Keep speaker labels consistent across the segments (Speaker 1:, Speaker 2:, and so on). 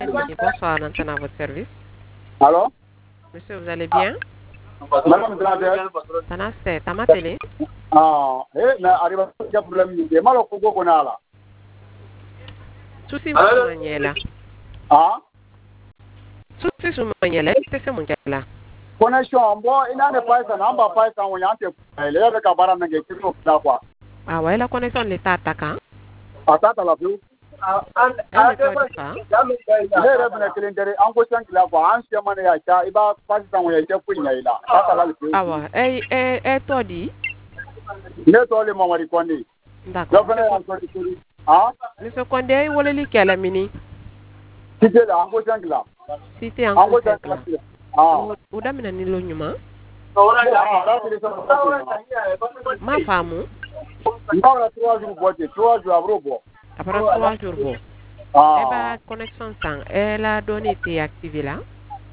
Speaker 1: Bonsoir, l'antenne à votre service.
Speaker 2: Alors?
Speaker 1: Monsieur, vous allez bien?
Speaker 2: Madame Drader.
Speaker 1: Tana c'est Tama télé.
Speaker 2: Ah, mais arrive à ce problème. Il est mal au Congo qu'on a là.
Speaker 1: Tout si vous là.
Speaker 2: Ah?
Speaker 1: Tout si vous là, c'est mon là.
Speaker 2: Connexion, bon, il n'a pas ça, n'a pas ça, on y a un peu. Il est avec un baran de quelque là quoi.
Speaker 1: Ah ouais, la connexion de l'État attaquant.
Speaker 2: Attends, la plus.
Speaker 1: Elle ne peut pas.
Speaker 2: Il est revenu que l'intérêt, en quoi ça qu'il a quoi, en ce moment il y a, il va passer dans le temps pour y là.
Speaker 1: Ah ouais, toi dit.
Speaker 2: Il est toi le moment de Kondi.
Speaker 1: D'accord.
Speaker 2: Ah?
Speaker 1: Monsieur Kondé, vous voulez qu'il y ait la mini?
Speaker 2: C'était là, en quoi ça qu'il a?
Speaker 1: C'était en quoi ça qu'il a?
Speaker 2: Ah.
Speaker 1: Vous avez un éloignement? Ma femme?
Speaker 2: Non, 3 jours, 3 jours à Robo.
Speaker 1: Après 3 jours, bon. Eh bien, connexion sans. Elle a donné été activée là.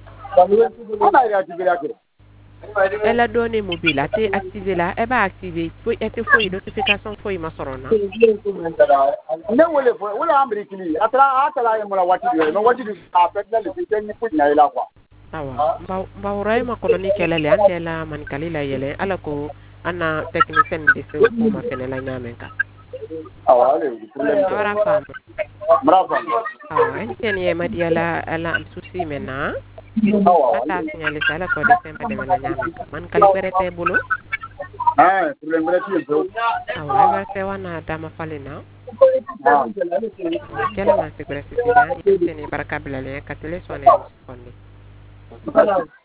Speaker 1: Elle a donné mobile, a été activée là. Elle va activer. Elle te fait une notification pour y m'assurer.
Speaker 2: Ne wele fo wala amrikili atala yemula wati du afetla le tenni punya ila kwa
Speaker 1: awa ba urai ma koloni kelele andela man kalila yele ala ko ana technicien de se ko ma fenela nyamenka
Speaker 2: awa ale problème
Speaker 1: awara fam
Speaker 2: bravo
Speaker 1: awa en ye madiala ala am souci mena
Speaker 2: awa
Speaker 1: ata signaler sala ko de semba de mena nyamenka man kalibere te bulu
Speaker 2: problème reti ko
Speaker 1: awa ba se wana dama falina kela ma se gresi sidan itene barakabla le katele sone kondi